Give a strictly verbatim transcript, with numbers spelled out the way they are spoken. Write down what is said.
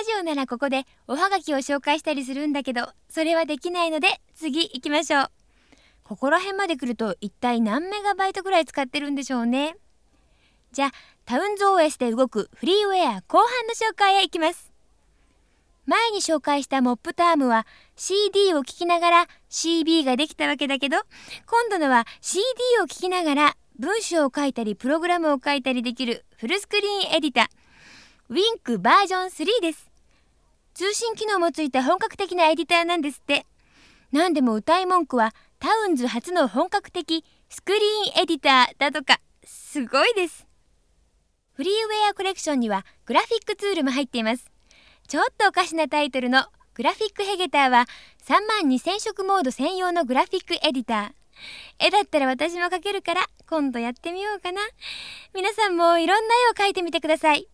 ジオならここでおはがきを紹介したりするんだけど、それはできないので次行きましょう。ここら辺まで来ると一体何メガバイトくらい使ってるんでしょうね。じゃあタウンズ オーエス で動くフリーウェア後半の紹介へ行きます。前に紹介したモップタームは シーディー を聴きながら シービー ができたわけだけど、今度のは シーディー を聴きながら文章を書いたりプログラムを書いたりできるフルスクリーンエディター ウィンク バージョンスリーです。通信機能もついた本格的なエディターなんですって。なんでも歌い文句はタウンズ初の本格的スクリーンエディターだとか、すごいです。フリーウェアコレクションにはグラフィックツールも入っています。ちょっとおかしなタイトルのグラフィックヘゲターはさんまんにせん色モード専用のグラフィックエディター。絵だったら私も描けるから今度やってみようかな。皆さんもいろんな絵を描いてみてください。